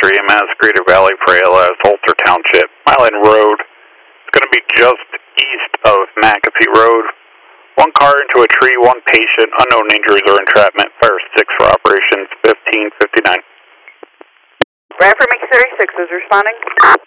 EMS, Greater Valley for ALS, Holter Township, Milan Road. It's going to be just east of McAfee Road. One car into a tree, one patient, unknown injuries or entrapment. Fire 6 for operations 1559. Bradford Mix 36 is responding.